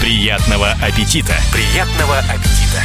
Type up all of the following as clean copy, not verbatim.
Приятного аппетита! Приятного аппетита!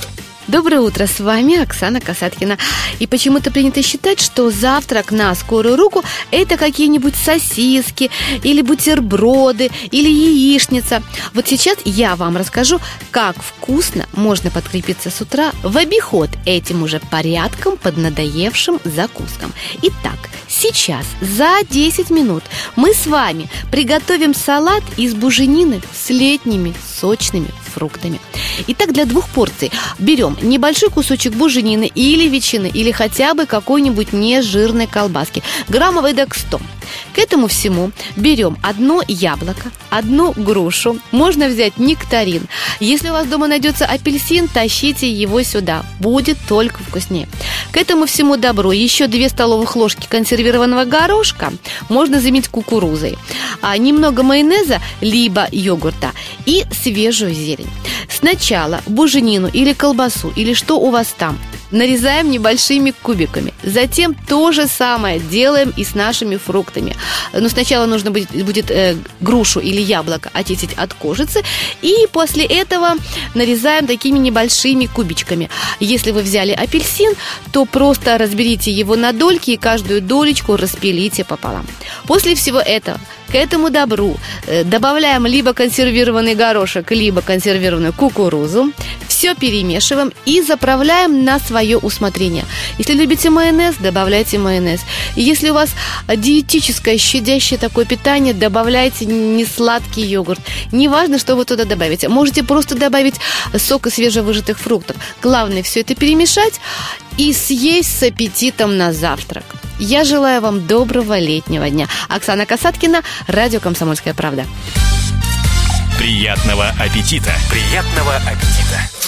Доброе утро, с вами Оксана Касаткина. И почему-то принято считать, что завтрак на скорую руку – это какие-нибудь сосиски, или бутерброды, или яичница. Вот сейчас я вам расскажу, как вкусно можно подкрепиться с утра в обиход этим уже порядком поднадоевшим закускам. Итак, сейчас за 10 минут мы с вами приготовим салат из буженины с летними сочными фруктами. Итак, для 2 порций берем небольшой кусочек буженины или ветчины, или хотя бы какой-нибудь нежирной колбаски, граммов эдак 100. К этому всему берем 1 яблоко, 1 грушу, можно взять нектарин. Если у вас дома найдется апельсин, тащите его сюда, будет только вкуснее. К этому всему добру еще 2 столовых ложки консервированного горошка, можно заменить кукурузой, немного майонеза, либо йогурта и свежую зелень. Сначала буженину или колбасу, или что у вас там, нарезаем небольшими кубиками. Затем то же самое делаем и с нашими фруктами. Но сначала нужно будет грушу или яблоко очистить от кожицы. И после этого нарезаем такими небольшими кубичками. Если вы взяли апельсин, то просто разберите его на дольки и каждую долечку распилите пополам. После всего этого к этому добру добавляем либо консервированный горошек, либо консервированную кукурузу. Все перемешиваем и заправляем на свое усмотрение. Если любите майонез, добавляйте майонез. И если у вас диетическое, щадящее такое питание, добавляйте несладкий йогурт. Неважно, что вы туда добавите. Можете просто добавить сок из свежевыжатых фруктов. Главное все это перемешать и съесть с аппетитом на завтрак. Я желаю вам доброго летнего дня. Оксана Касаткина, радио «Комсомольская правда». Приятного аппетита! Приятного аппетита!